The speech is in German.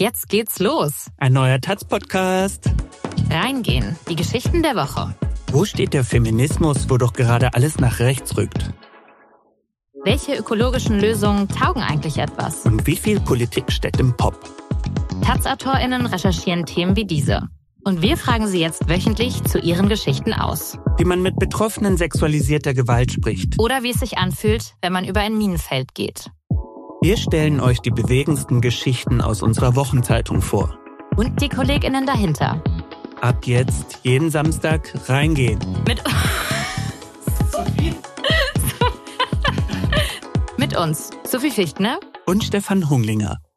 Jetzt geht's los. Ein neuer Taz-Podcast. Reingehen, die Geschichten der Woche. Wo steht der Feminismus, wo doch gerade alles nach rechts rückt? Welche ökologischen Lösungen taugen eigentlich etwas? Und wie viel Politik steckt im Pop? Taz-AutorInnen recherchieren Themen wie diese. Und wir fragen sie jetzt wöchentlich zu ihren Geschichten aus. Wie man mit Betroffenen sexualisierter Gewalt spricht. Oder wie es sich anfühlt, wenn man über ein Minenfeld geht. Wir stellen euch die bewegendsten Geschichten aus unserer Wochenzeitung vor. Und die KollegInnen dahinter. Ab jetzt, jeden Samstag, reingehen. Mit uns, Sophie Fichtner Und Stefan Hunglinger.